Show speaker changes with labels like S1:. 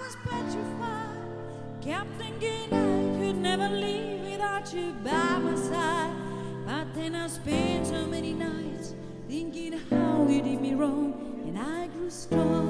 S1: was petrified, kept thinking I could never leave without you by my side. But then I spent so many nights thinking how you did me wrong, and I grew strong.